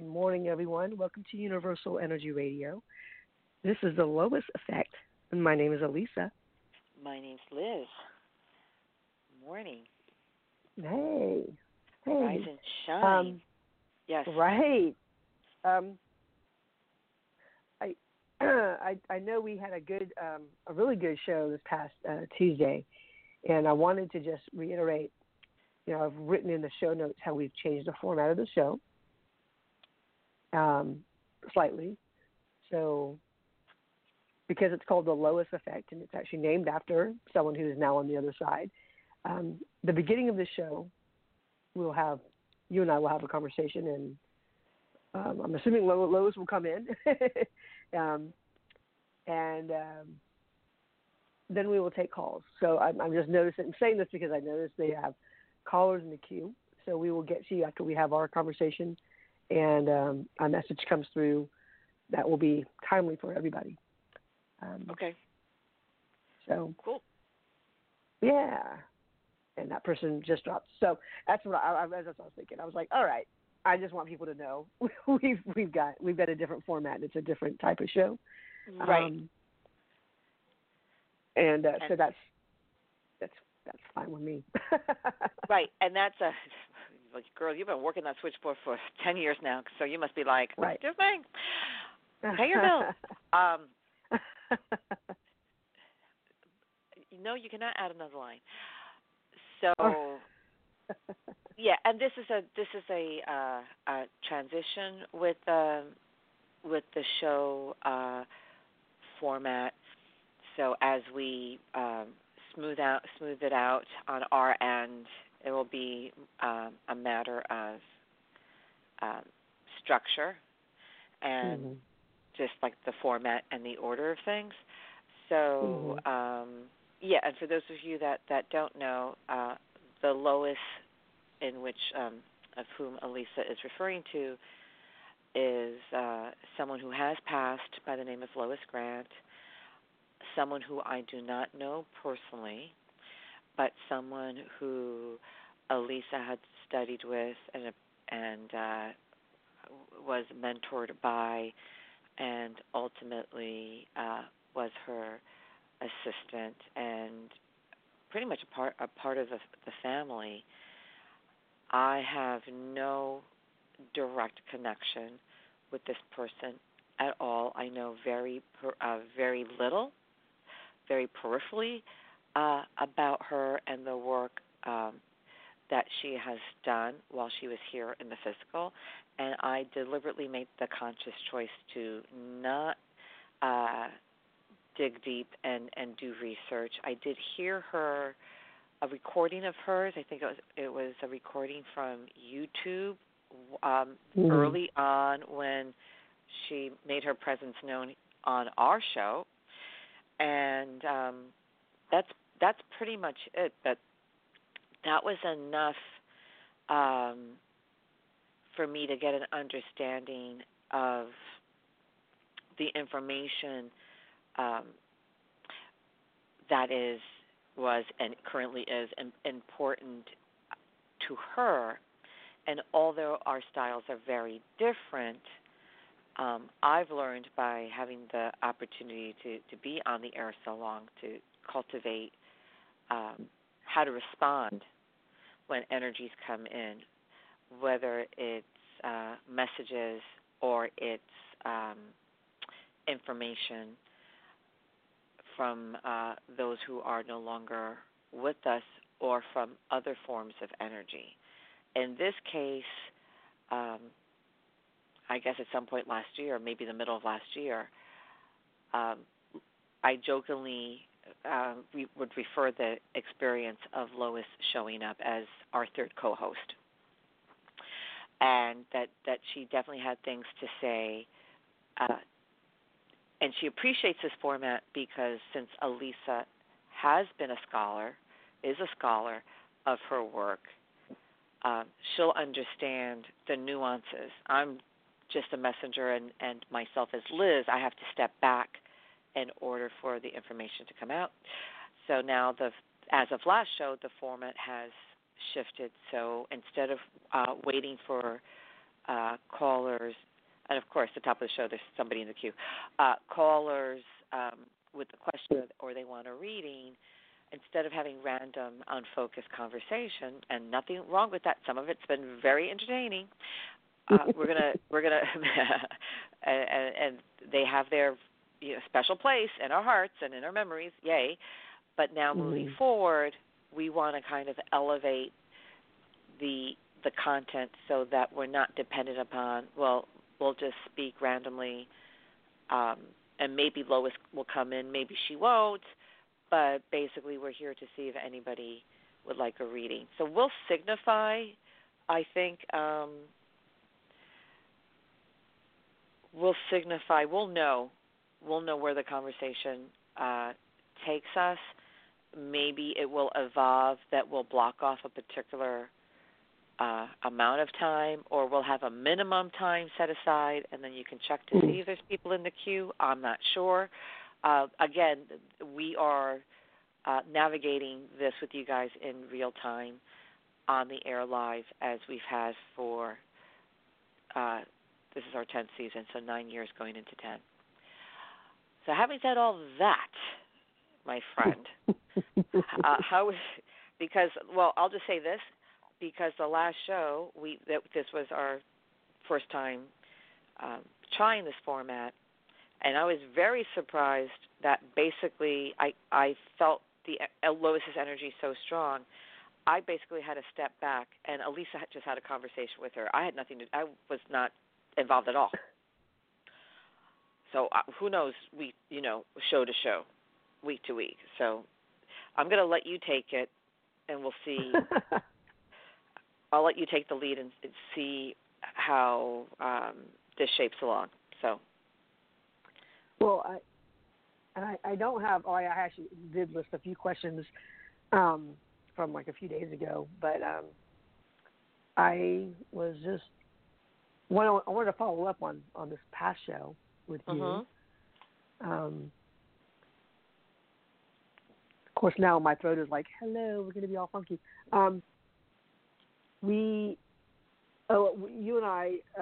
Good morning, everyone. Welcome to Universal Energy Radio. This is the Lois Effect, and my name is Elisa. My name's Liz. Morning. Hey. Rise and shine. Yes. Right. I I know we had a really good show this past Tuesday, and I wanted to just reiterate. I've written in the show notes how we've changed the format of the show slightly. So, because it's called the Lois Effect, and it's actually named after someone who is now on the other side. The beginning of the show, you and I will have a conversation, and I'm assuming Lois will come in, and then we will take calls. So I'm just I'm saying this because I noticed they have callers in the queue. So we will get to you after we have our conversation, and a message comes through that will be timely for everybody. Okay. So cool. Yeah, and that person just dropped. So that's what I was thinking. I was like, all right, I just want people to know we've got a different format. It's a different type of show, right? And so that's fine with me. Right, and that's girl, you've been working that switchboard for 10 years now, so you must be like, right. Just thing. Pay your bills. No, you cannot add another line. So, yeah, and this is a transition with the show format. So as we smooth it out on our end, it will be a matter of structure and just like the format and the order of things. So, yeah, and for those of you that don't know, the Lois in which of whom Elisa is referring to is someone who has passed by the name of Lois Grant, someone who I do not know personally, but someone who Elisa had studied with and was mentored by, and ultimately was her assistant and pretty much a part of the family. I have no direct connection with this person at all. I know very little, very peripherally about her and the work that she has done while she was here in the physical, and I deliberately made the conscious choice to not dig deep and do research. I did hear a recording of hers. I think it was a recording from YouTube early on when she made her presence known on our show, and that's pretty much it. But that was enough for me to get an understanding of the information that was and currently is important to her. And although our styles are very different, I've learned by having the opportunity to be on the air so long to cultivate how to respond when energies come in, whether it's messages or it's information from those who are no longer with us or from other forms of energy. In this case, I guess at some point last year, maybe the middle of last year, I jokingly we would refer the experience of Lois showing up as our third co-host, and that she definitely had things to say, and she appreciates this format because since Elisa has been is a scholar of her work, she'll understand the nuances. I'm just a messenger, and myself as Liz, I have to step back in order for the information to come out. So now, as of last show, the format has shifted. So instead of waiting for callers, and of course, at the top of the show, there's somebody in the queue. Callers with the question or they want a reading, instead of having random, unfocused conversation, and nothing wrong with that. Some of it's been very entertaining. We're gonna, and they have their special place in our hearts and in our memories. Yay! But now moving forward, we want to kind of elevate the content so that we're not dependent upon, well, we'll just speak randomly, and maybe Lois will come in, maybe she won't, but basically we're here to see if anybody would like a reading. So we'll signify, I think, we'll know where the conversation takes us. Maybe it will evolve that we'll block off a particular amount of time, or we'll have a minimum time set aside, and then you can check to see if there's people in the queue. I'm not sure. Again, we are navigating this with you guys in real time on the air live, as we've had for, this is our 10th season, so 9 years going into 10. So having said all that, my friend, I'll just say this, because the last show, this was our first time trying this format, and I was very surprised that basically I felt Lois's energy so strong. I basically had to step back, and Elisa just had a conversation with her. I was not involved at all. So who knows, show to show, week to week. So I'm going to let you take it, and we'll see. I'll let you take the lead and see how this shapes along. So. Well, I don't have. I actually did list a few questions from like a few days ago, but I was just I wanted to follow up on this past show with you. Of course, now my throat is like, hello, we're going to be all funky. You and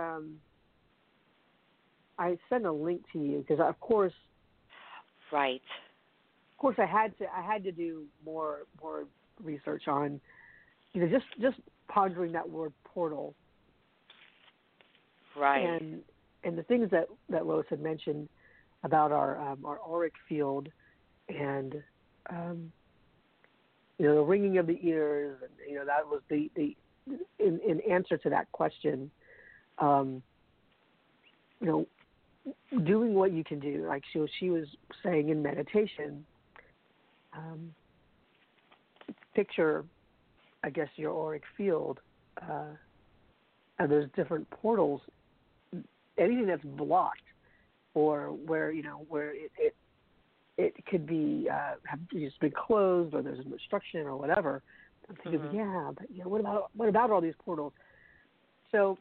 I sent a link to you because, of course, right. Of course, I had to do more research on, just pondering that word portal. Right. And the things that Lois had mentioned about our auric field and the ringing of the ears, and that was the in answer to that question, doing what you can do, like she was saying in meditation, picture, I guess, your auric field, and there's different portals. Anything that's blocked, or where it could be have just been closed, or there's an obstruction or whatever. I'm thinking, but what about all these portals? So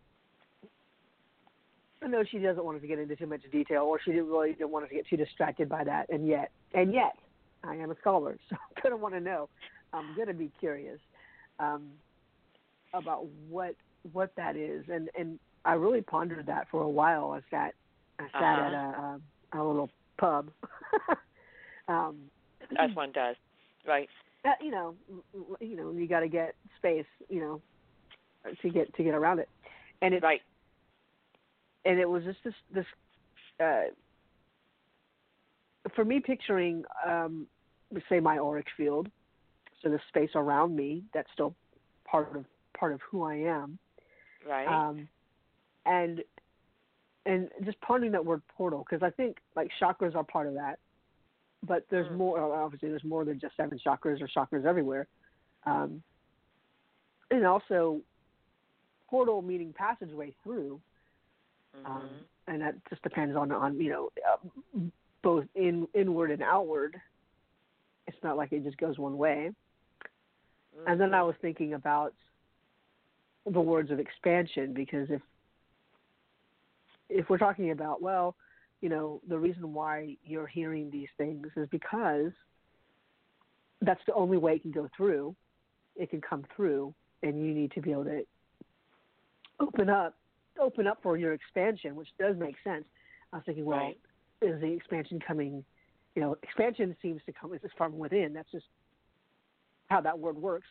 I know she doesn't want us to get into too much detail, or she didn't want us to get too distracted by that. And yet, I am a scholar, so I'm going to want to know. I'm going to be curious about what that is, and I really pondered that for a while. I sat at a little pub. As one does, right? You got to get space, to get around it, and it's right. And it was just this for me, picturing, say, my auric field, so the space around me that's still part of who I am, right? And just pondering that word portal, because I think like chakras are part of that, but there's more. Obviously, there's more than just 7 chakras or chakras everywhere, and also portal meaning passageway through, and that just depends on both inward and outward. It's not like it just goes one way. And then I was thinking about the words of expansion, because if we're talking about, the reason why you're hearing these things is because that's the only way it can go through. It can come through, and you need to be able to open up open up for your expansion, which does make sense. I was thinking, well, right. is the expansion coming? Expansion seems to come from within. That's just how that word works.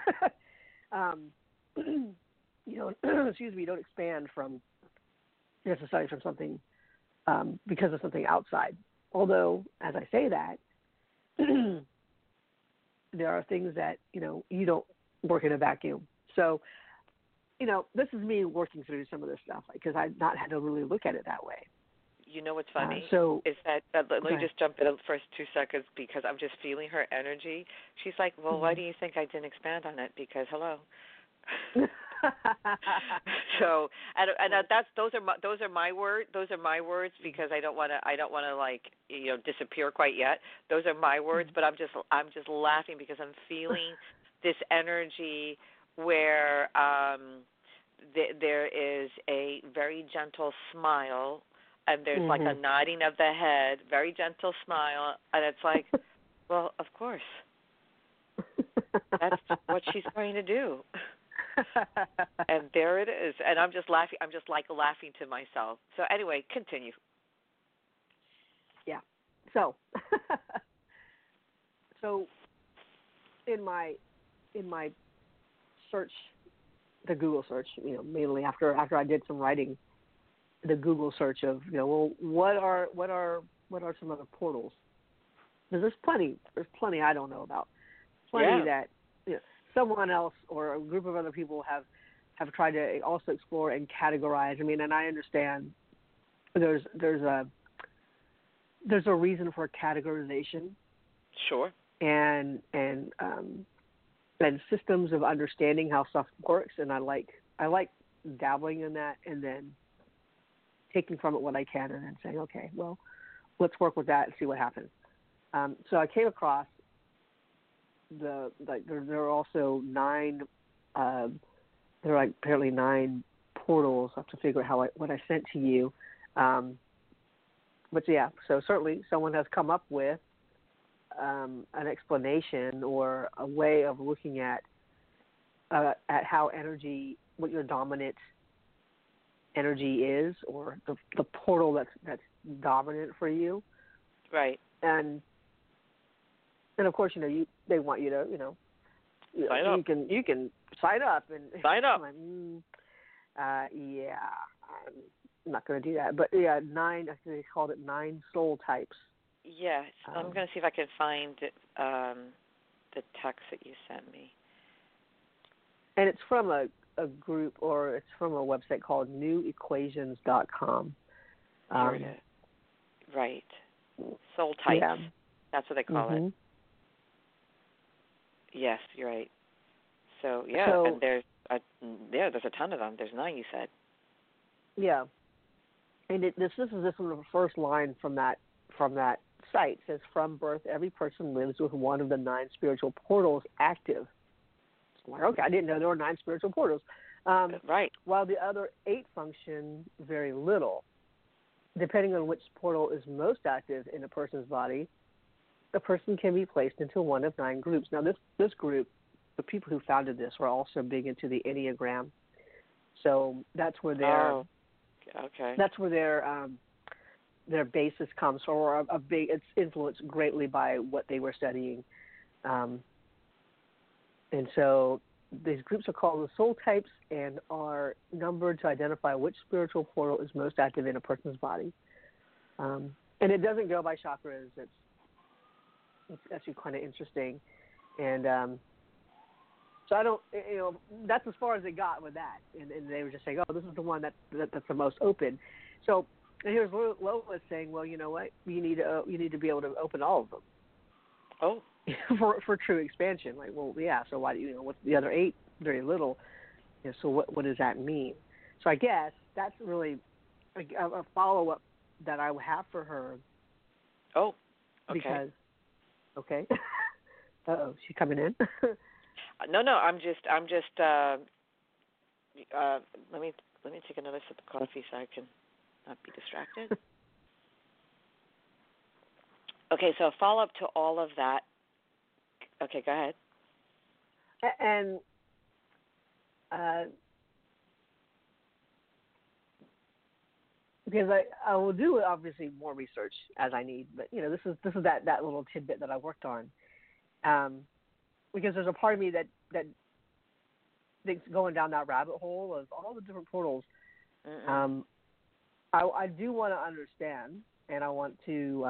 Excuse me, you don't expand from necessarily from something because of something outside. Although, as I say that, there are things that, you don't work in a vacuum. So, this is me working through some of this stuff because I've not had to really look at it that way. You know what's funny is that let me just jump in the first 2 seconds because I'm just feeling her energy. She's like, well, why do you think I didn't expand on it? Because hello. So and those are my words. Those are my words because I don't want to disappear quite yet. Those are my words, but I'm just laughing because I'm feeling this energy where there is a very gentle smile. And there's like a nodding of the head, very gentle smile, and it's like, well, of course. That's what she's going to do. And there it is. And I'm just laughing. I'm just like laughing to myself. So anyway, continue. Yeah. So in my search, the Google search, mainly after I did some writing, the Google search of, what are some other portals? There's plenty I don't know about. Plenty that someone else or a group of other people have tried to also explore and categorize. I mean, and I understand there's a reason for categorization. Sure. And systems of understanding how stuff works, and I like dabbling in that, and then taking from it what I can, and then saying, okay, well, let's work with that and see what happens. So I came across there are also 9. There are apparently 9 portals. I have to figure out what I sent to you. But yeah, so certainly someone has come up with an explanation or a way of looking at how energy, what your dominant energy is, or the portal that's dominant for you. Right. And of course, they want you to, sign up. You can sign up and sign up. Like, yeah, I'm not going to do that. But yeah, 9. I think they called it 9 soul types. Yes, I'm going to see if I can find the text that you sent me. And it's from a group, or it's from a website called newequations.com. Here it is. Right. Soul types. Yeah. That's what they call it. Yes, you're right. So, and there's a ton of them. There's 9, you said. Yeah. And this is the first line from that site. It says, from birth, every person lives with one of the 9 spiritual portals active. Like, okay, I didn't know there were 9 spiritual portals. Right. While the other 8 function very little. Depending on which portal is most active in a person's body, a person can be placed into one of 9 groups. Now, this group, the people who founded this, were also big into the Enneagram. So that's where that's where their basis comes from, or it's influenced greatly by what they were studying. And so these groups are called the soul types and are numbered to identify which spiritual portal is most active in a person's body. And it doesn't go by chakras. It's actually kind of interesting. And so I don't, that's as far as it got with that. And they were just saying, oh, this is the one that's the most open. So here's Lois saying, well, you know what? You need to be able to open all of them. Oh. for true expansion. Like, well, yeah, so why, what's the other 8? Very little. So what does that mean? So I guess that's really a follow-up that I have for her. Oh, okay. Because, okay. Uh-oh, she coming in? No, I'm just let me take another sip of coffee so I can not be distracted. Okay, so a follow-up to all of that. Okay, go ahead. And because I will do obviously more research as I need, but this is that little tidbit that I worked on, because there's a part of me that thinks going down that rabbit hole of all the different portals. I do want to understand, and I want to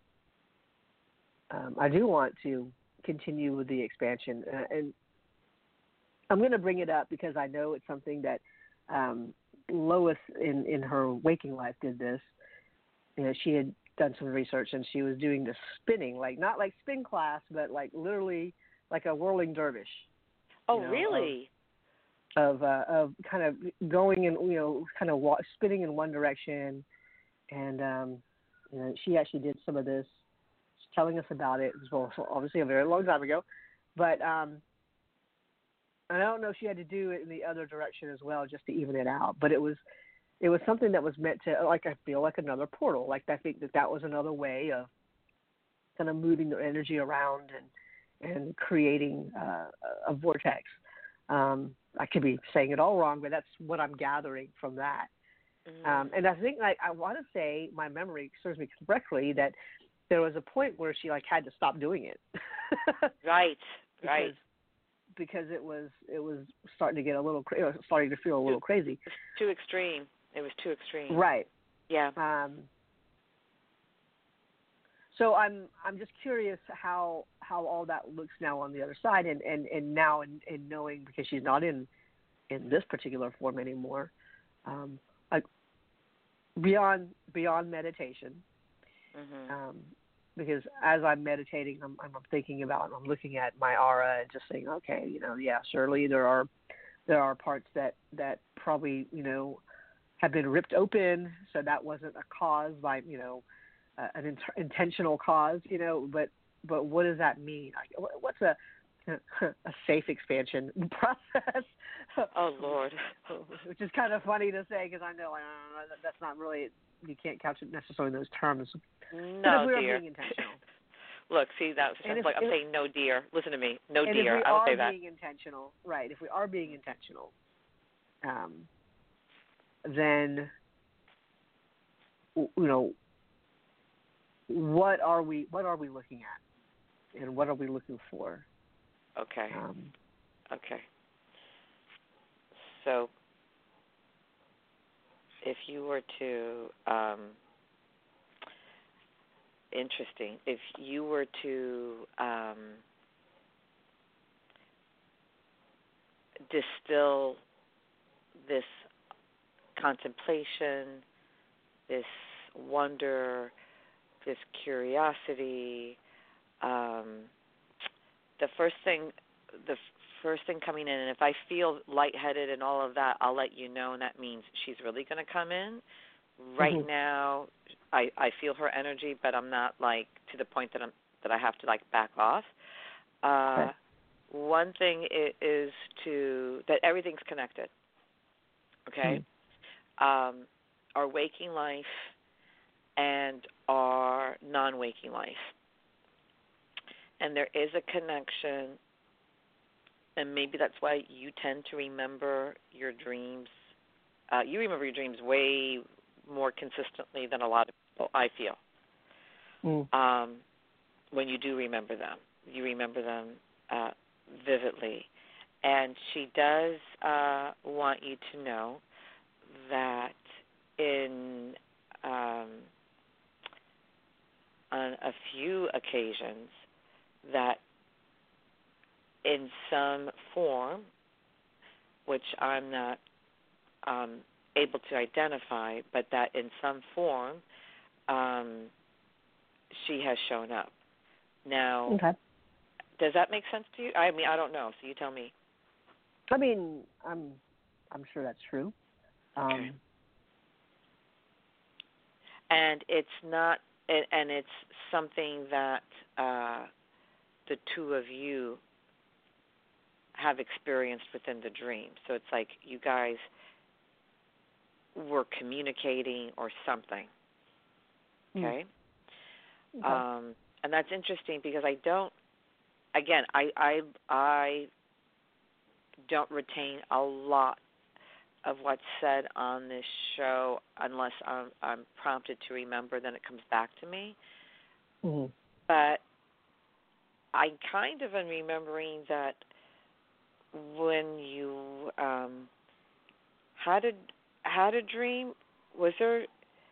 continue with the expansion, and I'm going to bring it up because I know it's something that Lois in her waking life did this. She had done some research and she was doing the spinning, like not like spin class, but like literally like a whirling dervish. Oh, really? Of kind of going and kind of spinning in one direction, and she actually did some of this. She's telling us about it as well. So obviously a very long time ago, but I don't know if she had to do it in the other direction as well, just to even it out. But it was something that was meant to, like, I feel like another portal. Like, I think that was another way of kind of moving their energy around and creating a vortex. I could be saying it all wrong, but that's what I'm gathering from that. And I think, like, I want to say my memory serves me correctly that there was a point where she had to stop doing it. Right. Because it was starting to get starting to feel a little crazy. It was too extreme. Right. Yeah. So I'm just curious how all that looks now on the other side, and now in knowing, because she's not in this particular form anymore, beyond meditation. Because as I'm meditating, I'm thinking about, I'm looking at my aura and just saying, okay, surely there are parts that probably, have been ripped open. So that wasn't a cause by, an intentional cause, but what does that mean? What's a safe expansion process? Oh, Lord. Which is kind of funny to say, because I know that's not really, you can't couch it necessarily in those terms. No, we dear. Are being intentional. Look, see, that's like I'm saying, no, dear. Listen to me. No, and dear. I would say that. If we are being intentional, right, if we are being intentional, then, what are we looking at? And what are we looking for? Okay. Okay. So, if you were to, interesting, if you were to distill this contemplation, this wonder, this curiosity, the first thing coming in, and if I feel lightheaded and all of that, I'll let you know, and that means she's really going to come in. Right now, I feel her energy, but I'm not to the point that I have to back off. Okay. One thing is that everything's connected. Okay, our waking life and our non-waking life, and there is a connection. And maybe that's why you tend to remember your dreams. You remember your dreams way more consistently than a lot of people, I feel. When you do remember them. You remember them vividly. And she does want you to know that on a few occasions that in some form, which I'm not able to identify, but that in some form she has shown up. Now, okay. Does that make sense to you? I mean, I don't know, so you tell me. I mean, I'm sure that's true. Okay. And it's not, and it's something that the two of you have experienced within the dream. So it's like you guys were communicating or something. Okay? And that's interesting because I don't retain a lot of what's said on this show unless I'm prompted to remember. Then it comes back to me. Mm-hmm. But I kind of am remembering that when you had a dream, wasn't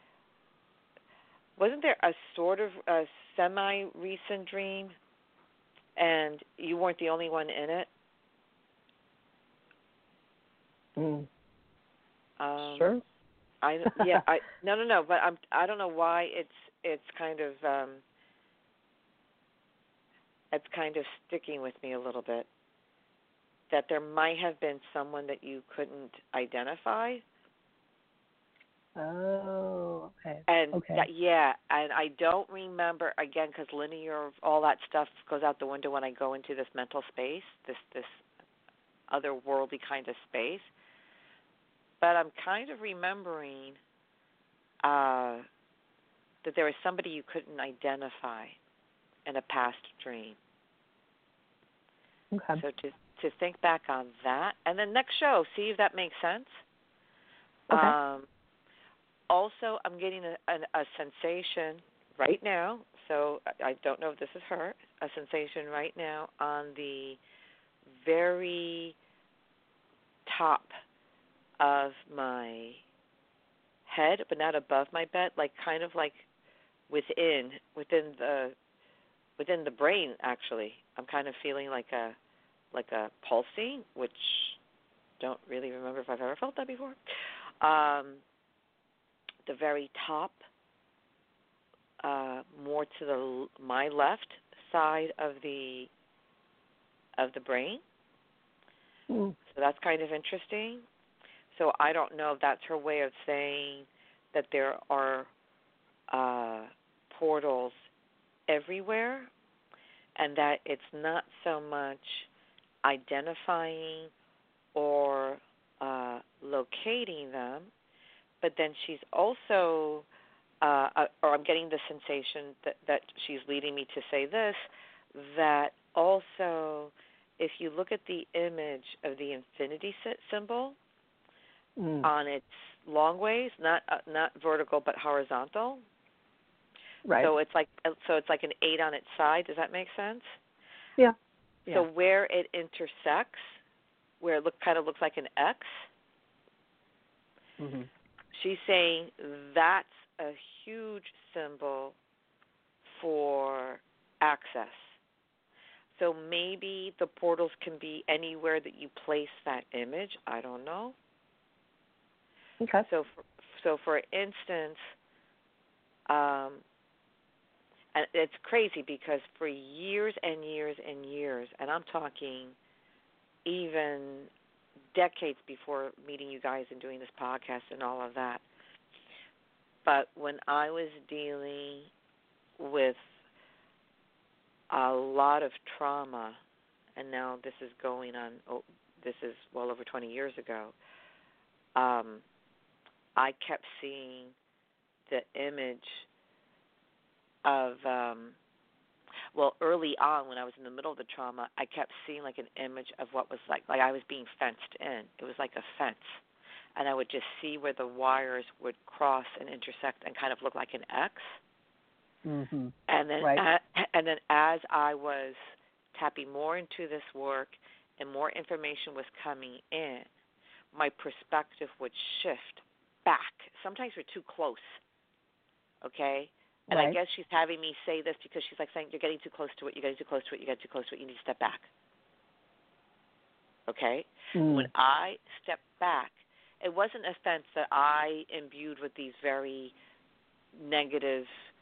there a sort of a semi-recent dream, and you weren't the only one in it? Sure. No, but I don't know why it's kind of sticking with me a little bit, that there might have been someone that you couldn't identify. Oh, okay. And okay. And I don't remember, again, because linear, all that stuff goes out the window when I go into this mental space, this otherworldly kind of space. But I'm kind of remembering that there was somebody you couldn't identify in a past dream. Okay. So to think back on that, and then next show, see if that makes sense. Okay. Also, I'm getting a sensation right now, so I don't know if this is her, a sensation right now on the very top of my head, but not above my bed, like kind of like within the brain. Actually, I'm kind of feeling like a pulsing, which don't really remember if I've ever felt that before. The very top, more to my left side of the brain. So that's kind of interesting. So I don't know if that's her way of saying that there are portals everywhere, and that it's not so much identifying or locating them, but then she's also, or I'm getting the sensation that she's leading me to say this, that also if you look at the image of the infinity symbol on its long ways, not vertical but horizontal. Right. So it's like an 8 on its side. Does that make sense? Yeah. So where it intersects, where it kind of looks like an X, she's saying that's a huge symbol for access. So maybe the portals can be anywhere that you place that image. I don't know. Okay. So for instance, and it's crazy because for years and years and years, and I'm talking even decades before meeting you guys and doing this podcast and all of that, but when I was dealing with a lot of trauma, and now this is going on, this is well over 20 years ago, I kept seeing the image of, early on when I was in the middle of the trauma, I kept seeing like an image of what was like I was being fenced in. It was like a fence. And I would just see where the wires would cross and intersect and kind of look like an X. Mm-hmm. And then, right. and then as I was tapping more into this work and more information was coming in, my perspective would shift back. Sometimes we're too close, okay? And right. I guess she's having me say this because she's like saying, you're getting too close to it, you're getting too close to it, you're getting too close to it, you need to step back. Okay? When I stepped back, it wasn't a fence that I imbued with these very negative,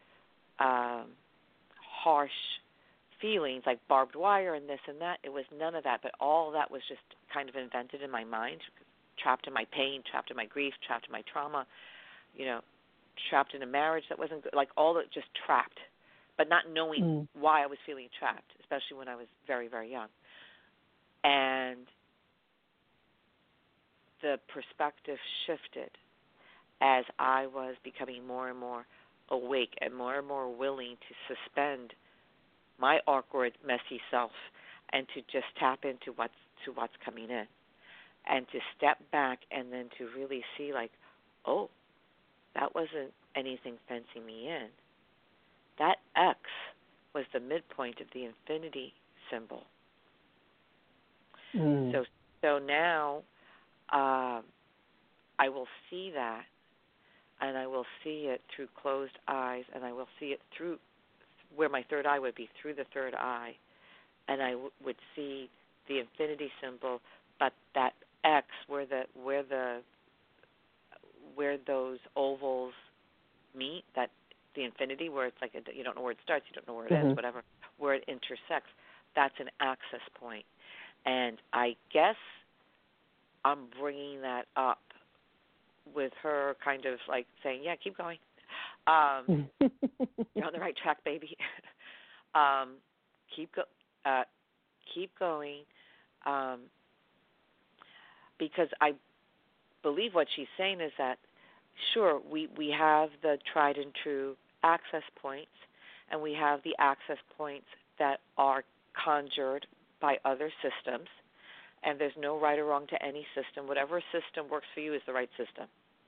harsh feelings like barbed wire and this and that. It was none of that, but all of that was just kind of invented in my mind, trapped in my pain, trapped in my grief, trapped in my trauma, trapped in a marriage that wasn't good, like all that, just trapped, but not knowing why I was feeling trapped, especially when I was very, very young. And the perspective shifted as I was becoming more and more awake and more willing to suspend my awkward, messy self and to just tap into what's coming in. and to step back and then to really see, like, oh, that wasn't anything fencing me in. That X was the midpoint of the infinity symbol. So now I will see that, and I will see it through closed eyes, and I will see it through where my third eye would be, through the third eye, and I would see the infinity symbol, but that X where those ovals meet, that the infinity where it's like you don't know where it starts, you don't know where it ends, whatever, where it intersects, that's an access point. And I guess I'm bringing that up with her kind of like saying, yeah, keep going. You're on the right track, baby. Keep going. Because I believe what she's saying is that, sure, we have the tried and true access points, and we have the access points that are conjured by other systems, and there's no right or wrong to any system. Whatever system works for you is the right system.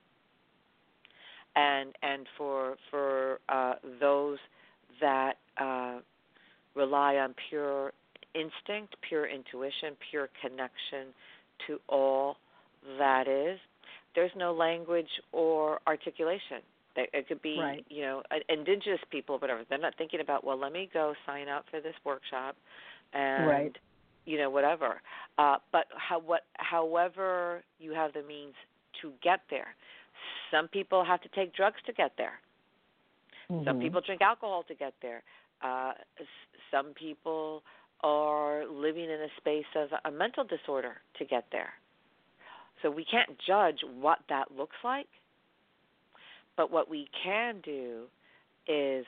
And for those that rely on pure instinct, pure intuition, pure connection to all that is, there's no language or articulation. It could be, right. indigenous people, whatever. They're not thinking about, well, let me go sign up for this workshop and, right. Whatever. But however you have the means to get there. Some people have to take drugs to get there. Some people drink alcohol to get there. Some people are living in a space of a mental disorder to get there. So we can't judge what that looks like, but what we can do is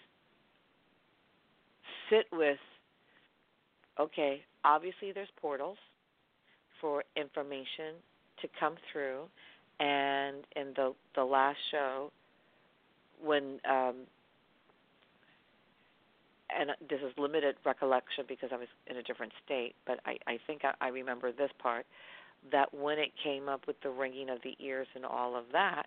sit with, okay, obviously there's portals for information to come through, and in the last show, when and this is limited recollection because I was in a different state, but I think I remember this part, that when it came up with the ringing of the ears and all of that,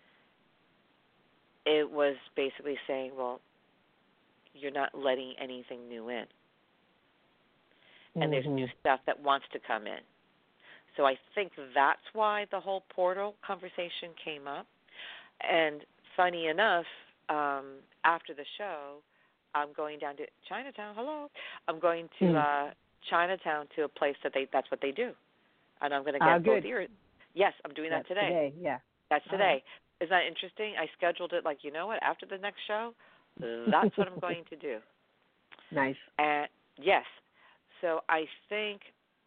it was basically saying, well, you're not letting anything new in. And there's new stuff that wants to come in. So I think that's why the whole portal conversation came up. And funny enough, after the show, I'm going down to Chinatown. Hello. I'm going to Chinatown to a place that's what they do. And I'm going to get both ears. Yes, I'm doing that today. Yeah. That's today. Isn't that interesting? I scheduled it like, you know what, after the next show, that's what I'm going to do. Nice. And yes. So I think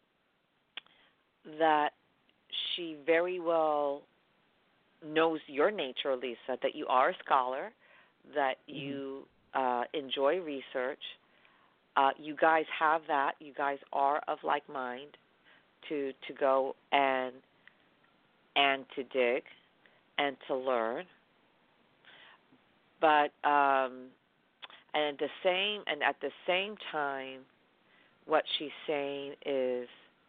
that she very well knows your nature, Lisa, that you are a scholar, that you enjoy research. You guys have that. You guys are of like mind to go and to dig and to learn. But and at the same time, what she's saying is,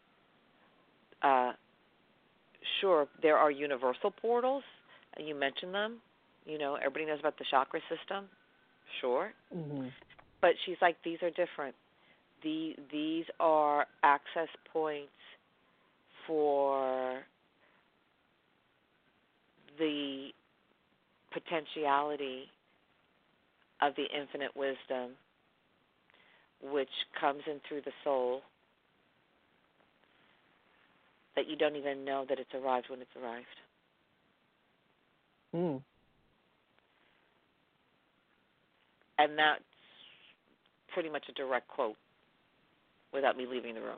sure, there are universal portals. You mentioned them. Everybody knows about the chakra system. Sure. But she's like, these are different. These are access points for the potentiality of the infinite wisdom, which comes in through the soul, that you don't even know that it's arrived when it's arrived. And that's pretty much a direct quote without me leaving the room.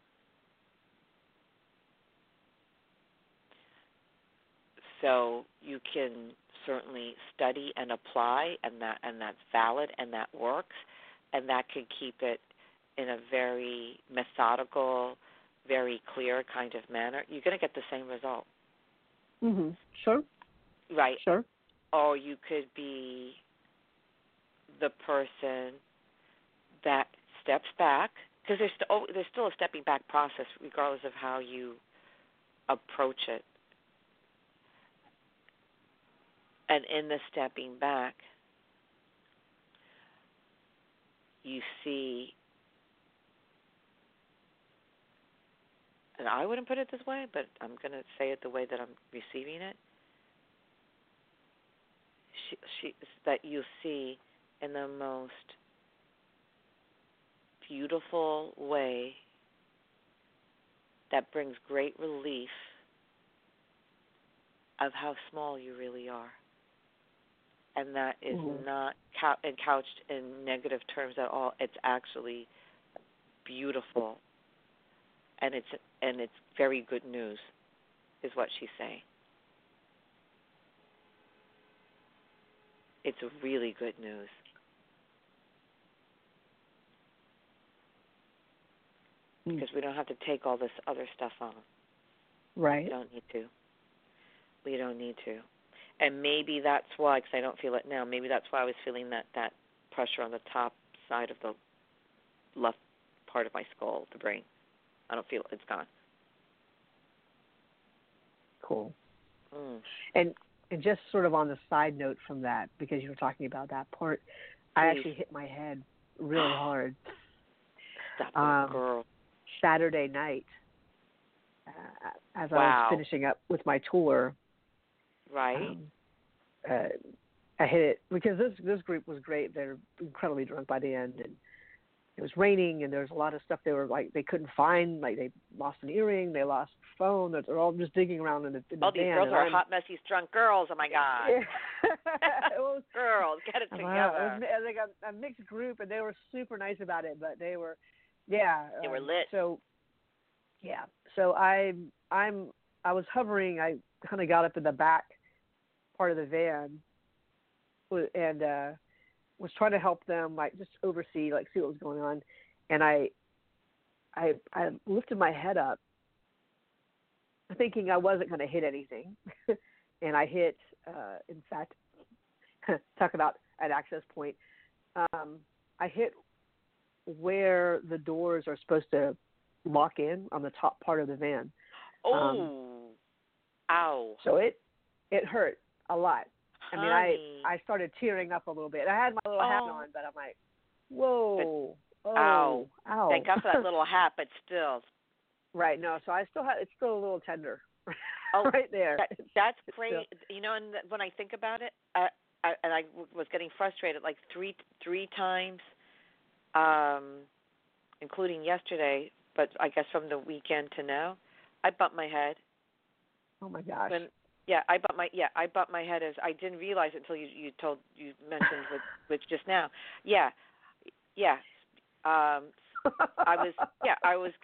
So you can certainly study and apply, and that's valid, and that works, and that can keep it in a very methodical, very clear kind of manner. You're going to get the same result. Sure. Right. Sure. Or you could be the person that steps back, because there's still a stepping back process regardless of how you approach it. And in the stepping back, you see, and I wouldn't put it this way, but I'm going to say it the way that I'm receiving it. That you see in the most beautiful way that brings great relief of how small you really are. And that is not couched in negative terms at all. It's actually beautiful, and it's very good news, is what she's saying. It's really good news. Because we don't have to take all this other stuff on. Right. We don't need to. We don't need to. And maybe that's why, because I don't feel it now, maybe that's why I was feeling that pressure on the top side of the left part of my skull, the brain. I don't feel it. It's gone. Cool. And just sort of on the side note from that, because you were talking about that part, I actually hit my head really hard. Stop it, girl. Saturday night, as I was finishing up with my tour. Right. I hit it because this group was great. They're incredibly drunk by the end, and it was raining, and there was a lot of stuff they couldn't find. Like they lost an earring, they lost a phone. They're all just digging around in the van. These girls are hot, messy, drunk girls. Oh my God. Girls, get it together. It was like a mixed group, and they were super nice about it. But they were, they were lit. So I was hovering. I kind of got up in the back part of the van and was trying to help them, like just oversee, like see what was going on. And I lifted my head up thinking I wasn't going to hit anything. And I hit, in fact, talk about an access point. I hit where the doors are supposed to lock in on the top part of the van. Ow. So it hurt a lot. I mean, Honey. I started tearing up a little bit. I had my little hat on, but I'm like, whoa. Ow. Thank God for that Ow. little hat, but still. Right, no, so it's still a little tender. Right there. That's great. Still. You know, and when I think about it, I was getting frustrated like three times, including yesterday, but I guess from the weekend to now, I bumped my head. Oh my gosh. I bumped my head as I didn't realize it until you mentioned with just now. Yeah. I was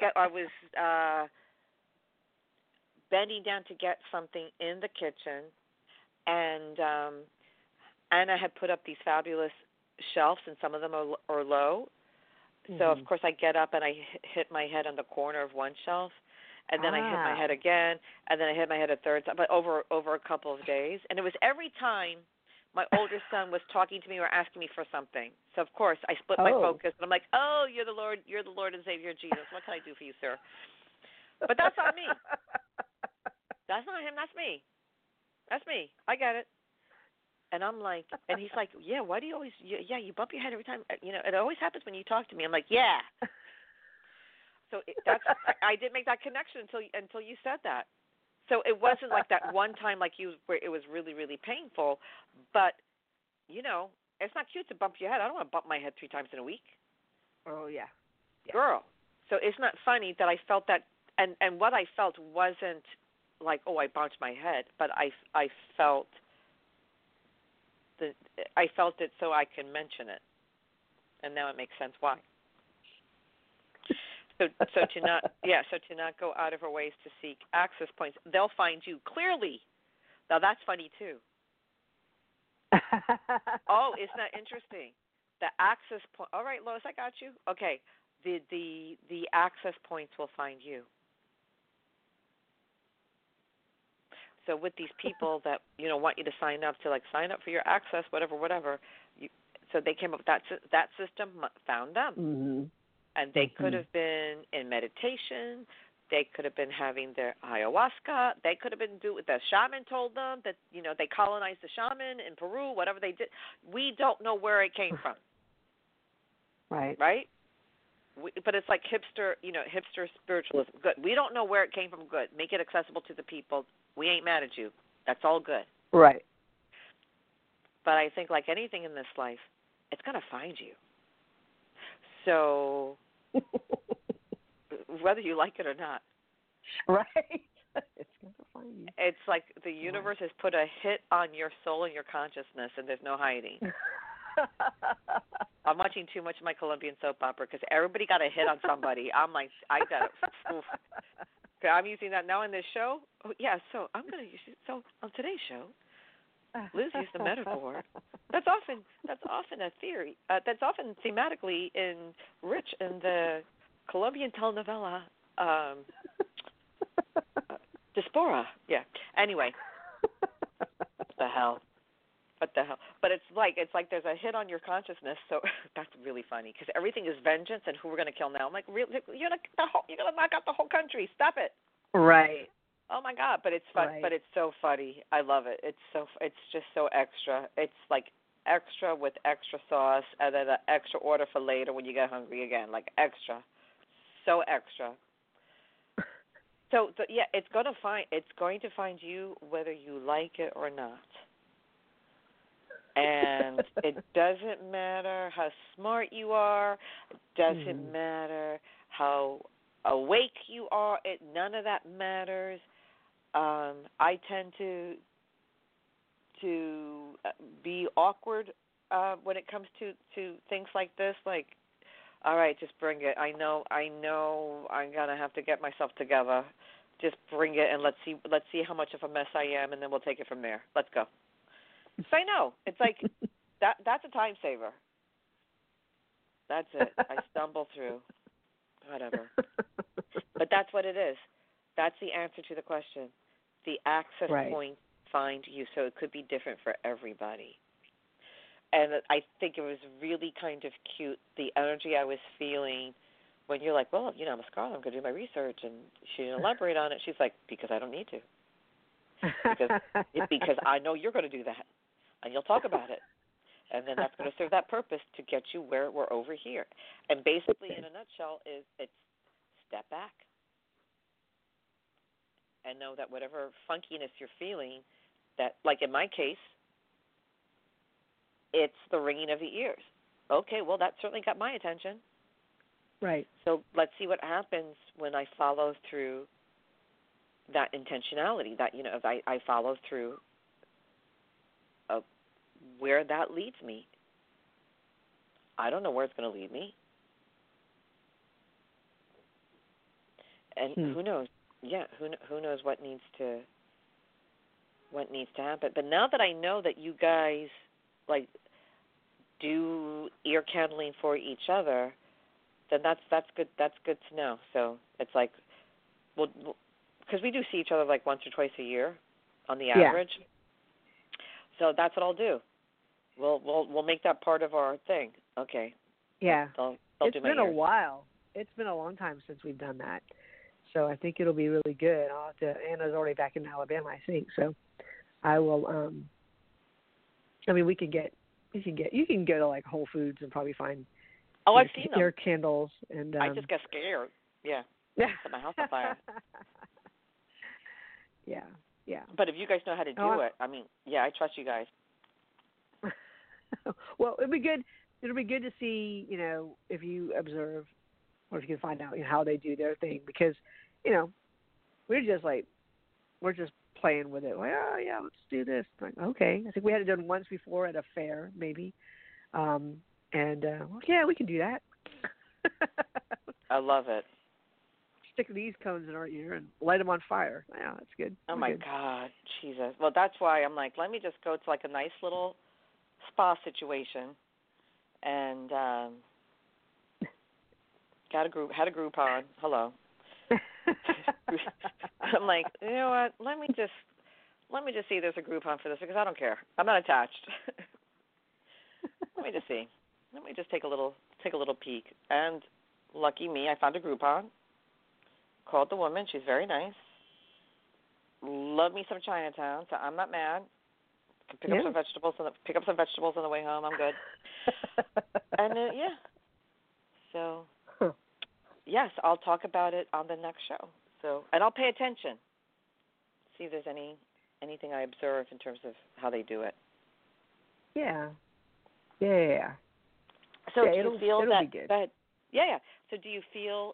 bending down to get something in the kitchen, and Anna had put up these fabulous shelves, and some of them are low. So of course I get up and I hit my head on the corner of one shelf. And then I hit my head again, and then I hit my head a third time, but over a couple of days. And it was every time my older son was talking to me or asking me for something. So of course I split my focus, and I'm like, "Oh, you're the Lord and Savior Jesus. What can I do for you, sir?" But that's not me. That's not him. That's me. That's me. I get it. And I'm like, and he's like, "Yeah, why do you always? Yeah, you bump your head every time. You know, it always happens when you talk to me." I'm like, "Yeah." So I didn't make that connection until you said that. So it wasn't like that one time like you where it was really, really painful. But, you know, it's not cute to bump your head. I don't want to bump my head 3 times in a week. Oh, yeah. Girl. So it's not funny that I felt that. And what I felt wasn't like, oh, I bounced my head. But I felt it so I can mention it. And now it makes sense why. So to not go out of our ways to seek access points, they'll find you clearly. Now that's funny too. Oh, isn't that interesting? The access point. All right, Lois, I got you. Okay, the access points will find you. So with these people that want you to sign up for your access, whatever. So they came up with that system, found them. Mm-hmm. And they could have been in meditation. They could have been having their ayahuasca. They could have been doing the shaman told them that, they colonized the shaman in Peru, whatever they did. We don't know where it came from. Right. Right? But it's like hipster spiritualism. Good. We don't know where it came from. Good. Make it accessible to the people. We ain't mad at you. That's all good. Right. But I think like anything in this life, it's going to find you. So whether you like it or not. Right. It's going to find you. It's like the universe has put a hit on your soul and your consciousness, and there's no hiding. I'm watching too much of my Colombian soap opera because everybody got a hit on somebody. I'm like, I got it. Oof. I'm using that now in this show. Oh, yeah, so I'm going to use it. So on today's show, Liz used the metaphor. That's often a theory. That's often thematically rich in the Colombian telenovela Diaspora. Yeah. Anyway, what the hell? But it's like there's a hit on your consciousness. So that's really funny because everything is vengeance and who we're going to kill now. I'm like, really? You're gonna knock out the whole country. Stop it. Right. Oh my God! But it's fun. Right. But it's so funny. I love it. It's just so extra. It's like extra with extra sauce, and then an extra order for later when you get hungry again. Like extra, so extra. So yeah, it's going to find you whether you like it or not. And it doesn't matter how smart you are. It doesn't matter how awake you are. None of that matters. I tend to be awkward when it comes to things like this. Like, all right, just bring it. I know I'm gonna have to get myself together. Just bring it and let's see how much of a mess I am, and then we'll take it from there. Let's go. So I know it's like that's a time saver. That's it. I stumble through, whatever. But that's what it is. That's the answer to the question. The access point find you. So it could be different for everybody. And I think it was really kind of cute, the energy I was feeling when you're like, well, Miss Carla, I'm going to do my research. And she didn't elaborate on it. She's like, because I don't need to. Because I know you're going to do that. And you'll talk about it. And then that's going to serve that purpose to get you where we're over here. And basically, in a nutshell, it's step back. And know that whatever funkiness you're feeling, that, like in my case, it's the ringing of the ears. Okay, well, that certainly got my attention. Right. So let's see what happens when I follow through that intentionality, that, I follow through where that leads me. I don't know where it's going to lead me. And who knows? Yeah, who knows what needs to happen. But now that I know that you guys do ear candling for each other, then that's good. That's good to know. So it's like, well, because we do see each other like once or twice a year, on the average. Yeah. So that's what I'll do. We'll make that part of our thing. Okay. Yeah. I'll it's do my been ears. A while. It's been a long time since we've done that. So I think it'll be really good. Anna's already back in Alabama, I think. So I will. You can go to like Whole Foods and probably find. Oh, I've seen them. Air candles and. I just got scared. Yeah. Set my house on fire. Yeah. Yeah. But if you guys know how to do it, I trust you guys. Well, it'll be good. It'll be good to see, if you observe, or if you can find out how they do their thing, because, we're just playing with it. Like, oh yeah, let's do this. Like, okay, I think we had it done once before at a fair, maybe, yeah, we can do that. I love it. Stick these cones in our ear and light them on fire. Yeah, that's good. Oh my God, Jesus. Well, that's why I'm like, let me just go to like a nice little spa situation, and had a Groupon. Hello. I'm like, you know what? Let me just see if there's a Groupon for this, because I don't care. I'm not attached. Let me just see. Let me just take a little peek. And lucky me, I found a Groupon. called the woman. She's very nice. Love me some Chinatown, so I'm not mad. Can pick up some vegetables. Pick up some vegetables on the way home. I'm good. And yeah. So yes, I'll talk about it on the next show. So, and I'll pay attention. See if there's anything I observe in terms of how they do it. Yeah. So yeah, do you feel it'll that? Be good. That yeah. So do you feel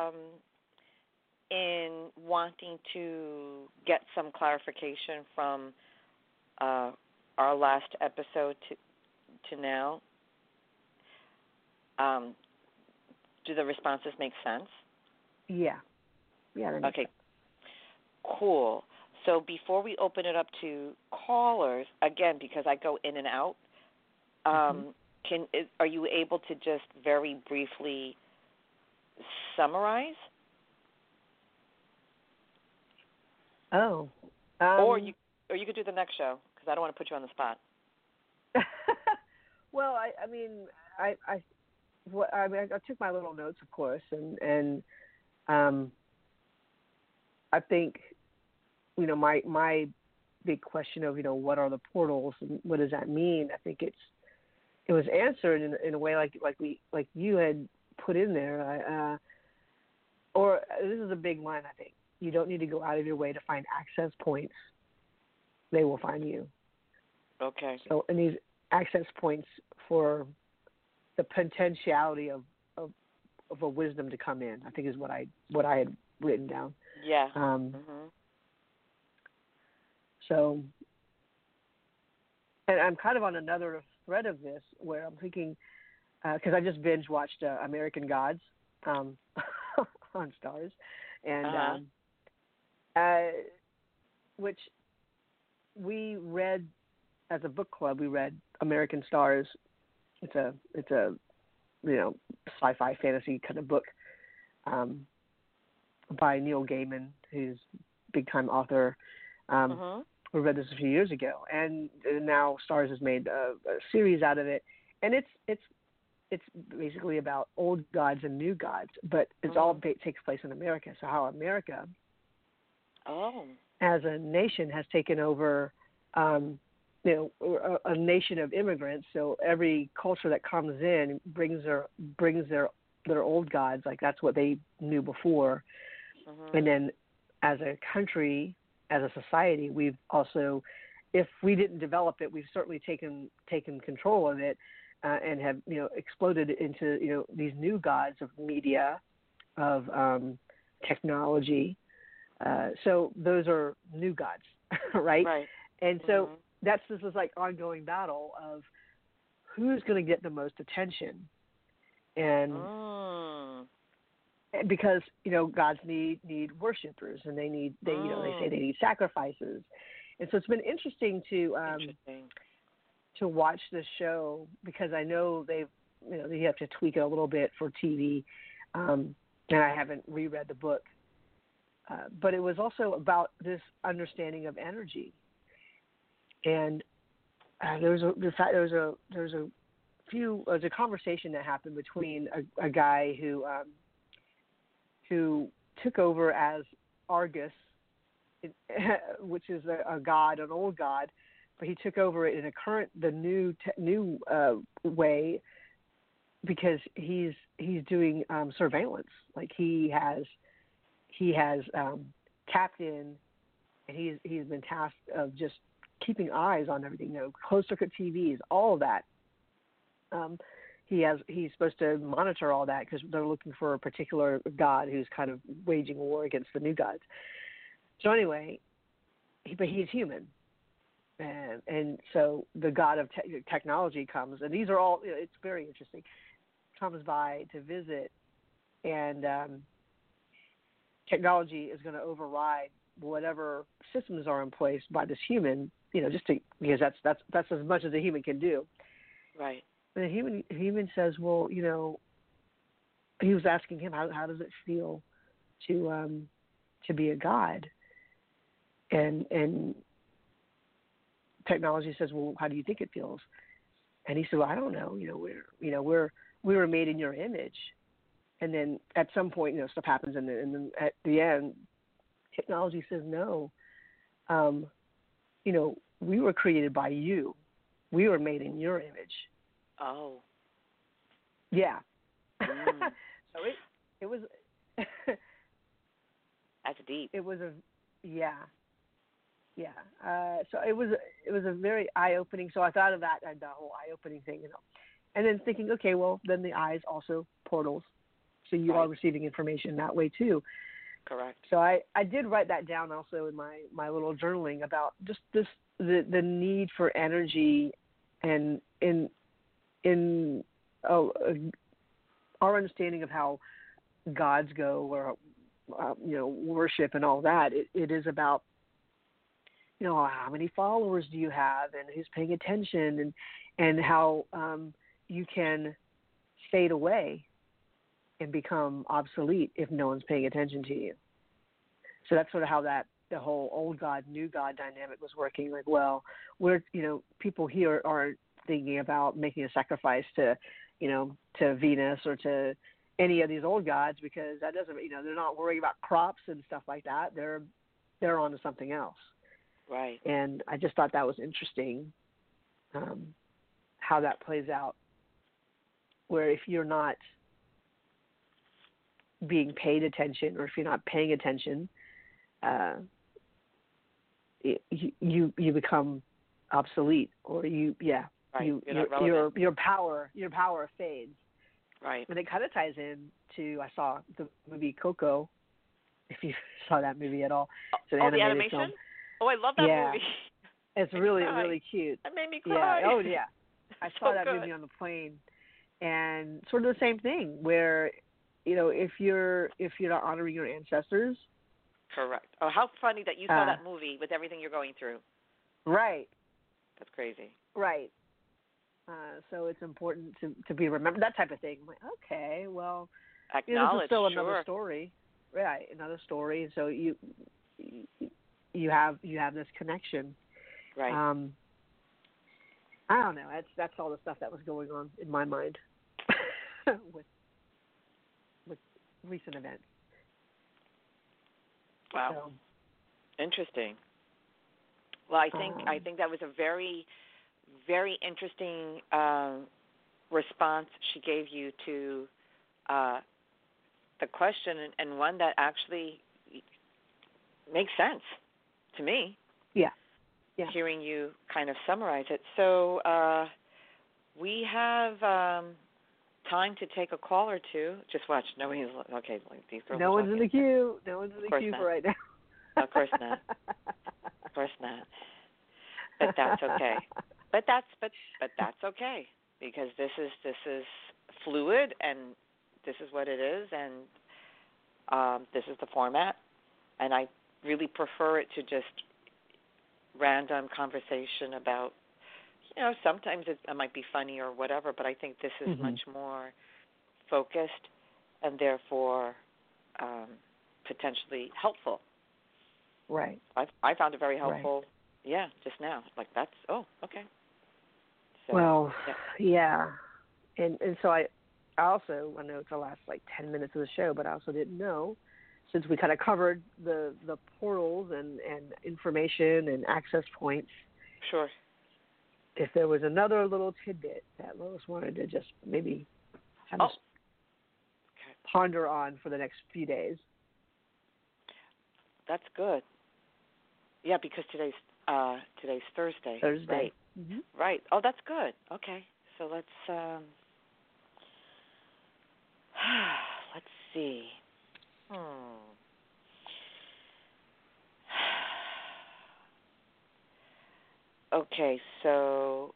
in wanting to get some clarification from our last episode to now? Do the responses make sense? Yeah. Yeah. Okay. Cool. So before we open it up to callers, again, because I go in and out, are you able to just very briefly summarize? Oh. Or you could do the next show, because I don't want to put you on the spot. Well, I mean, I took my little notes, of course, and I think, my big question of, what are the portals and what does that mean? I think it was answered in a way like you had put in there. Or this is a big line, I think. You don't need to go out of your way to find access points. They will find you. Okay. So, and these access points for the potentiality of a wisdom to come in, I think is what I had written down. Yeah. So, and I'm kind of on another thread of this where I'm thinking, because I just binge watched American Gods on Stars, and which we read as a book club. We read American Stars. It's a sci-fi fantasy kind of book by Neil Gaiman, who's a big-time author. We read this a few years ago, and now Stars has made a series out of it, and it's basically about old gods and new gods, but it's all takes place in America. So how America, as a nation, has taken over, a nation of immigrants. So every culture that comes in brings their old gods, like that's what they knew before, and then as a country, as a society, we've also, if we didn't develop it, we've certainly taken control of it, and have exploded into these new gods of media, of technology. So those are new gods, right? Right. And so this is like ongoing battle of who's going to get the most attention, and because gods need worshipers, and they say they need sacrifices, and so it's been interesting to watch this show, because I know they have to tweak it a little bit for TV, and I haven't reread the book, but it was also about this understanding of energy, and there was a conversation that happened between a guy who took over as Argus, which is a god, an old god, but he took over it in the new way, because he's doing surveillance. Like he has tapped in, and he's been tasked of just keeping eyes on everything. Closed circuit TVs, all of that. He's supposed to monitor all that, because they're looking for a particular god who's kind of waging war against the new gods. So anyway, but he's human, and so the god of technology comes, and these are all, it's very interesting, comes by to visit, and technology is going to override whatever systems are in place by this human, because that's as much as a human can do. Right. And the human says, well, he was asking him, how does it feel to be a god? And technology says, well, how do you think it feels? And he said, well, I don't know. We were made in your image, and then at some point, stuff happens, and then at the end, technology says no. We were created by you. We were made in your image. Oh. Yeah. So it was. That's deep. It was yeah. So it was a very eye-opening. So I thought of that, the whole eye-opening thing, and then thinking, okay, well, then the eyes also portals, so you are receiving information that way too. Correct. So I did write that down also in my little journaling about just the need for energy, and in our understanding of how gods go, or worship and all that. It is about how many followers do you have, and who's paying attention, and how you can fade away and become obsolete if no one's paying attention to you. So that's sort of how the whole old God, new God dynamic was working. Like, well, we're, people here aren't thinking about making a sacrifice to Venus or to any of these old gods, because that doesn't, they're not worrying about crops and stuff like that. They're on to something else. Right. And I just thought that was interesting, how that plays out, where if you're not being paid attention, or if you're not paying attention, you become obsolete, or your power fades. Right. And it kind of ties in to, I saw the movie Coco, if you saw that movie at all. It's an animated the animation? film. Oh, I love that movie. It's really, really cute. That made me cry. Yeah. Oh, yeah. I saw that good. movie on the plane, and sort of the same thing, where, if you're not honoring your ancestors. Correct. Oh, how funny that you saw that movie with everything you're going through. Right. That's crazy. Right. So it's important to be remembered, that type of thing. I'm like, okay, well, this is still another story. Right, another story. So you have this connection. Right. I don't know. That's all the stuff that was going on in my mind with recent events. Wow. So. Interesting. Well, I think that was a very, very interesting response she gave you to the question, and one that actually makes sense to me. Yeah. Hearing you kind of summarize it. So we have time to take a call or two. Just watch. Nobody's okay. These girls. No one's in the queue. No one's in the queue for right now. Of course not. Of course not. But that's okay. But that's okay, because this is fluid, and this is what it is, and this is the format, and I really prefer it to just random conversation about, sometimes it might be funny or whatever, but I think this is much more focused and therefore potentially helpful. Right. I found it very helpful. Right. Yeah, just now. Like, that's, okay. So, well, yeah. And so I also, I know it's the last 10 minutes of the show, but I also didn't know, since we kind of covered the portals and information and access points. Sure. If there was another little tidbit that Lois wanted to just maybe have us ponder on for the next few days. That's good. Yeah, because today's Thursday. Thursday. Right. Mm-hmm. Right. Oh, that's good. Okay. So let's see. Okay, so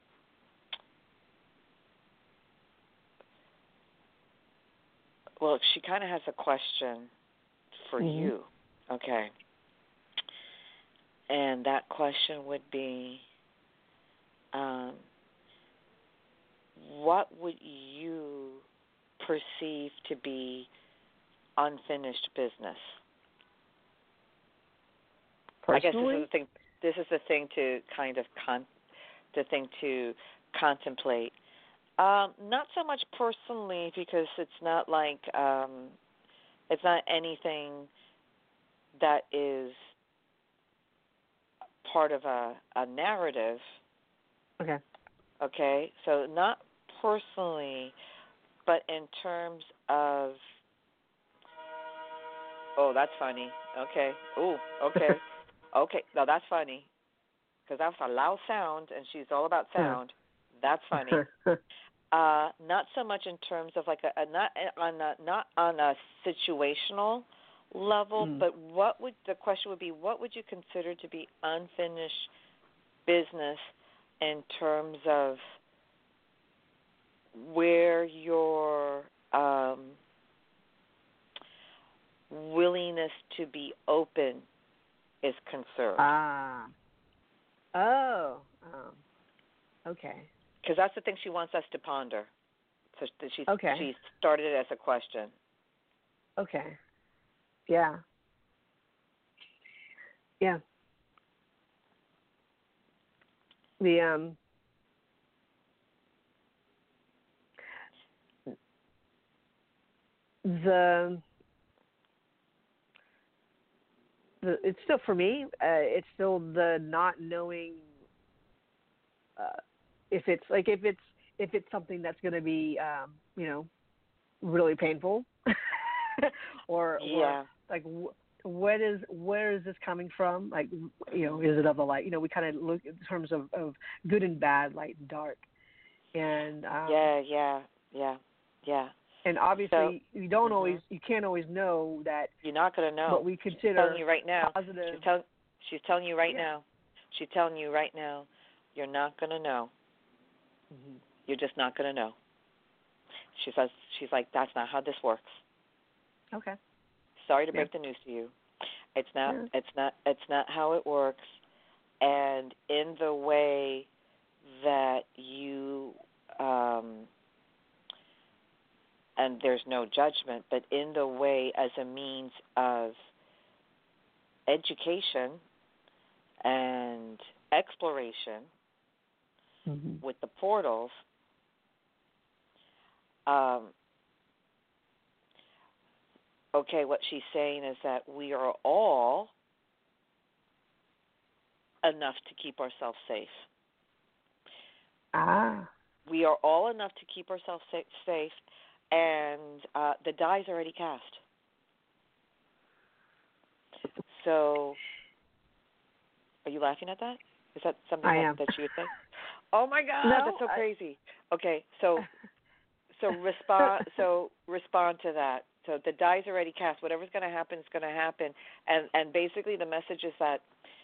she kind of has a question for you. Okay. And that question would be, what would you perceive to be unfinished business? Personally? I guess this is the thing to kind of to contemplate. Not so much personally because it's not like it's not anything that is part of a narrative. Okay. Okay, so not personally, but in terms of, oh, that's funny. Okay. Ooh, okay. Okay, no, that's funny because that's a loud sound, and she's all about sound. That's funny. Not so much in terms of like not on a situational level, but the question would be, what would you consider to be unfinished business in terms of where your willingness to be open is concerned? Okay. Because that's the thing she wants us to ponder. So she started it as a question. Okay. Yeah. Yeah. The it's still for me. It's still the not knowing if it's something that's going to be really painful, or like where is this coming from? Like is it of the light? We kind of look in terms of good and bad, light and dark, and yeah. And obviously, you can't always know that. You're not going to know. What we consider She's telling you right now. Positive. She's telling you right now. She's telling you right now. You're not going to know. Mm-hmm. You're just not going to know. She says. She's like, that's not how this works. Okay. Sorry to break the news to you. It's not. Yeah. It's not how it works. And in the way that you. And there's no judgment, but in the way as a means of education and exploration with the portals, what she's saying is that we are all enough to keep ourselves safe. We are all enough to keep ourselves safe. And the die's already cast. So, are you laughing at that? Is that something that you would say? Oh my God, that's so crazy. Okay, so respond to that. So the die's already cast. Whatever's going to happen is going to happen. And basically the message is that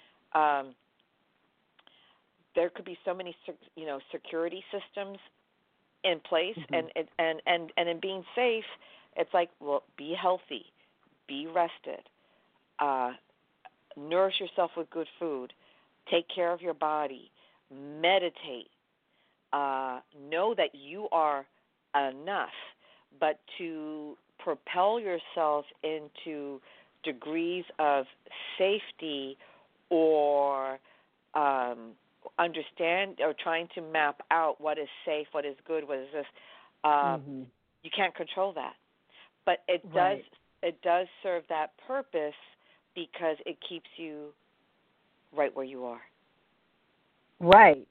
there could be so many security systems in place, and in being safe, it's like, well, be healthy, be rested, nourish yourself with good food, take care of your body, meditate, know that you are enough, but to propel yourself into degrees of safety or understand or trying to map out what is safe, what is good, what is this. You can't control that, but it does serve that purpose because it keeps you right where you are. Right.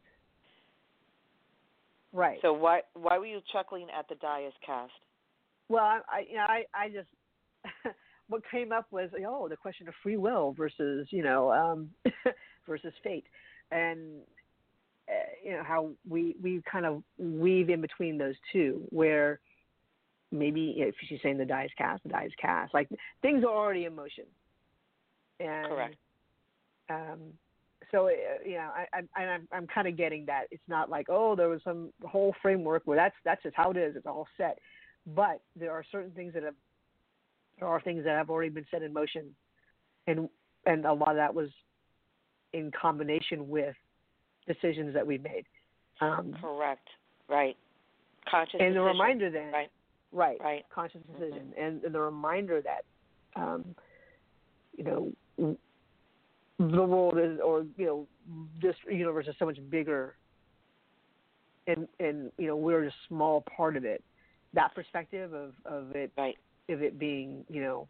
So why were you chuckling at the die is cast? Well, I just what came up was the question of free will versus versus fate. And how we kind of weave in between those two, where maybe if she's saying the die is cast, like things are already in motion. And correct. So I'm kind of getting that it's not like there was some whole framework where that's just how it is. It's all set, but there are certain things that have already been set in motion, and a lot of that was in combination with decisions that we've made. Correct. Right. Conscious and decision. The reminder then. Right. Conscious decision. And the reminder that, the world is, or, this universe is so much bigger and we're a small part of it. That perspective of it Right. of it being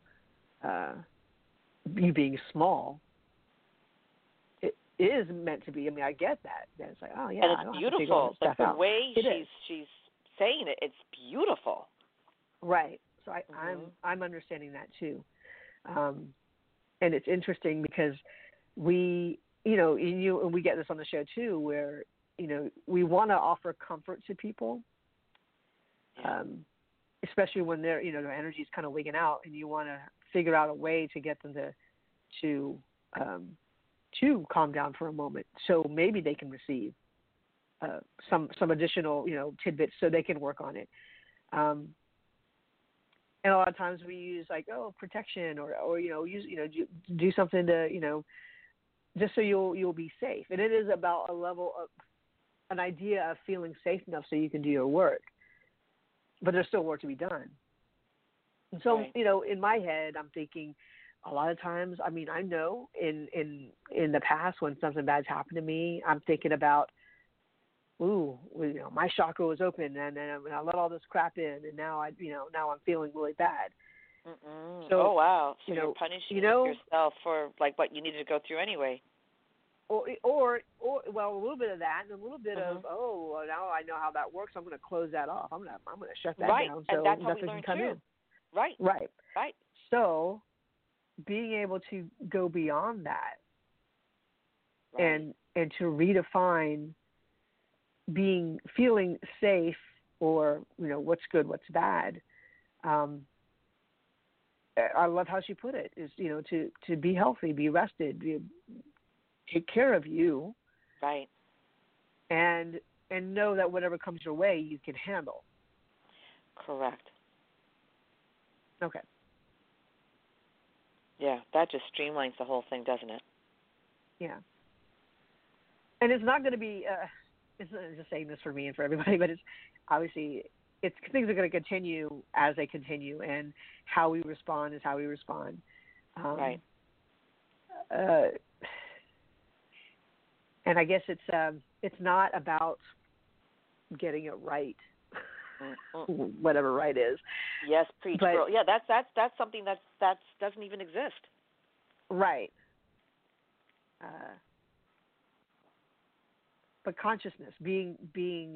you being small, it is meant to be. I mean, I get that. It's like, oh yeah, And I it's don't have to figure all beautiful. this Like stuff the out. way It is. she's saying it, it's beautiful. Right. So Mm-hmm. I'm understanding that too, and it's interesting because we and we get this on the show too, where we want to offer comfort to people, Yeah. especially when their energy is kind of wigging out, and you want to figure out a way to get them to calm down for a moment, so maybe they can receive some additional tidbits so they can work on it. And a lot of times we use like protection or use do something to just so you'll be safe. And it is about a level of an idea of feeling safe enough so you can do your work. But there's still work to be done. And so, Right. In my head, I'm thinking a lot of times, I mean, I know in the past when something bad's happened to me, I'm thinking about, my chakra was open and I let all this crap in, and now now I'm feeling really bad. Mm-mm. So, Oh wow! So you're punishing yourself for like what you needed to go through anyway. Or well, a little bit of that, and a little bit Mm-hmm. of now I know how that works. I'm going to close that off. I'm going to shut that Right, down and so that's how we nothing can learn come too. in. Right. Right. Right. So being able to go beyond that Right. and to redefine feeling safe, or what's good, what's bad. I love how she put it. Is to be healthy, be rested, take care of you, Right. and know that whatever comes your way, you can handle. Correct. Okay. Yeah, that just streamlines the whole thing, doesn't it? Yeah. And it's not going to be. It's not just saying this for me and for everybody, but it's obviously things are going to continue as they continue, and how we respond is how we respond. Right. And I guess it's not about getting it right, whatever right is. Yes, preach, but, girl. Yeah, that's something that doesn't even exist. Right. But consciousness, being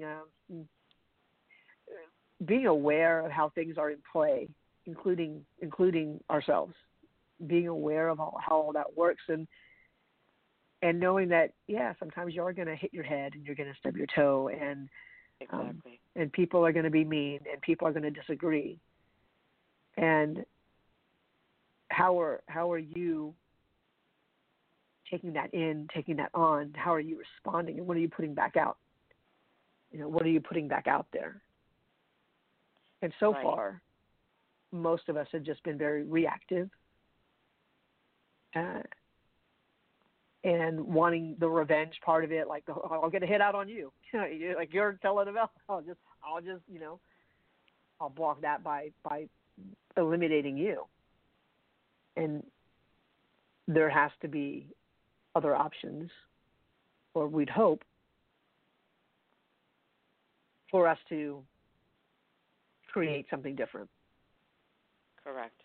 aware of how things are in play, including ourselves, being aware of how all that works, and knowing that sometimes you are going to hit your head and you're going to stub your toe, and Exactly. And people are going to be mean, and people are going to disagree. And how are you taking that in, taking that on? How are you responding, and what are you putting back out? What are you putting back out there? And so far, most of us have just been very reactive, and wanting the revenge part of it, like I'll get a hit out on you. Like you're telenovela. I'll just I'll block that by eliminating you. And there has to be other options, or we'd hope, for us to create something different. Correct.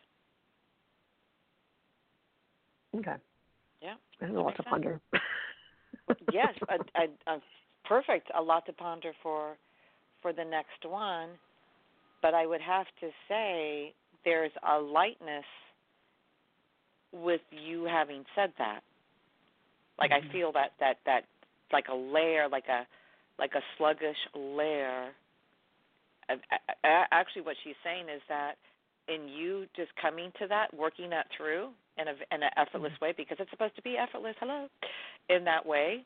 Okay. Yeah. There's a lot to ponder. Yes, a perfect. A lot to ponder for the next one. But I would have to say there's a lightness with you having said that. Like I feel that like a layer, like a sluggish layer. Actually, what she's saying is that in you just coming to that, working that through in an effortless way, because it's supposed to be effortless. Hello, in that way,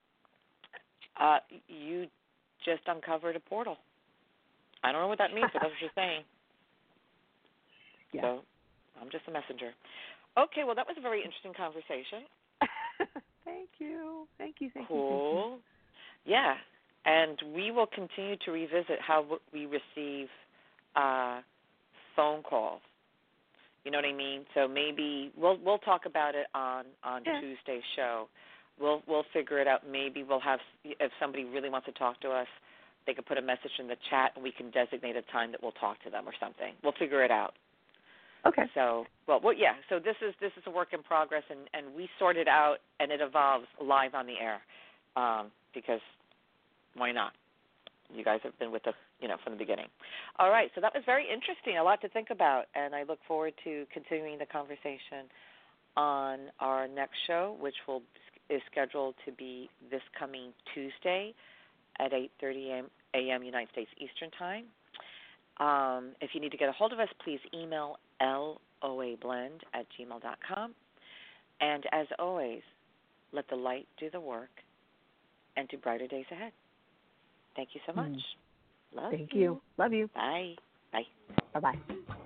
you just uncovered a portal. I don't know what that means, but that's what you're saying. Yeah. So I'm just a messenger. Okay, well, that was a very interesting conversation. Thank you. Cool. Yeah, and we will continue to revisit how we receive phone calls. You know what I mean? So maybe we'll talk about it on Tuesday's show. We'll figure it out. Maybe we'll have, if somebody really wants to talk to us, they can put a message in the chat, and we can designate a time that we'll talk to them or something. We'll figure it out. Okay. So, well, yeah. So this is a work in progress, and we sort it out, and it evolves live on the air, because why not? You guys have been with us, from the beginning. All right. So that was very interesting. A lot to think about, and I look forward to continuing the conversation on our next show, which is scheduled to be this coming Tuesday at 8:30 a.m. United States Eastern Time. If you need to get a hold of us, please email loablend@gmail.com. And as always, let the light do the work and to brighter days ahead. Thank you so much. Love Thank you. Love you. Bye. Bye. Bye-bye.